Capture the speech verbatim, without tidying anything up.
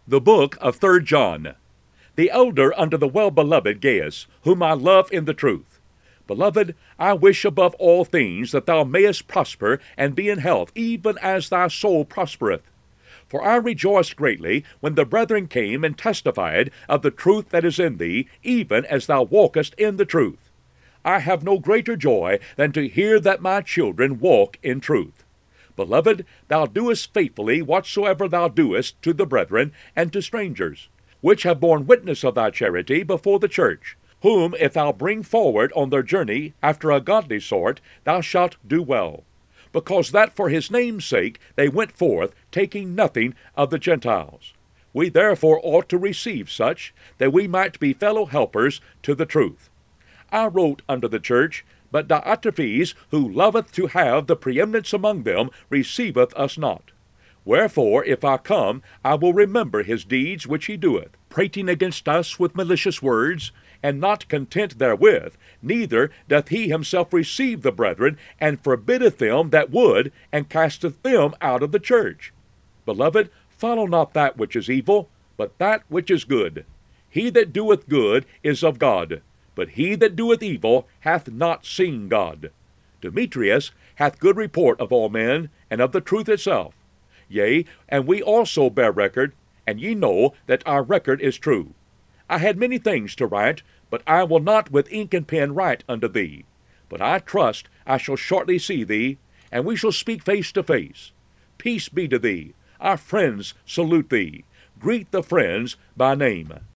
The book of Third John. The elder unto the well-beloved Gaius, whom I love in the truth. Beloved, I wish above all things that thou mayest prosper and be in health, even as thy soul prospereth. For I rejoiced greatly when the brethren came and testified of the truth that is in thee, even as thou walkest in the truth. I have no greater joy than to hear that my children walk in truth. Beloved, thou doest faithfully whatsoever thou doest to the brethren and to strangers, which have borne witness of thy charity before the church, whom if thou bring forward on their journey after a godly sort, thou shalt do well, because that for his name's sake they went forth, taking nothing of the Gentiles. We therefore ought to receive such, that we might be fellow helpers to the truth. I wrote unto the church, but Diotrephes, who loveth to have the preeminence among them, receiveth us not. Wherefore, if I come, I will remember his deeds which he doeth, prating against us with malicious words, and not content therewith, neither doth he himself receive the brethren, and forbiddeth them that would, and casteth them out of the church. Beloved, follow not that which is evil, but that which is good. He that doeth good is of God, but he that doeth evil hath not seen God. Demetrius hath good report of all men, and of the truth itself. Yea, and we also bear record, and ye know that our record is true. I had many things to write, but I will not with ink and pen write unto thee. But I trust I shall shortly see thee, and we shall speak face to face. Peace be to thee. Our friends salute thee. Greet the friends by name.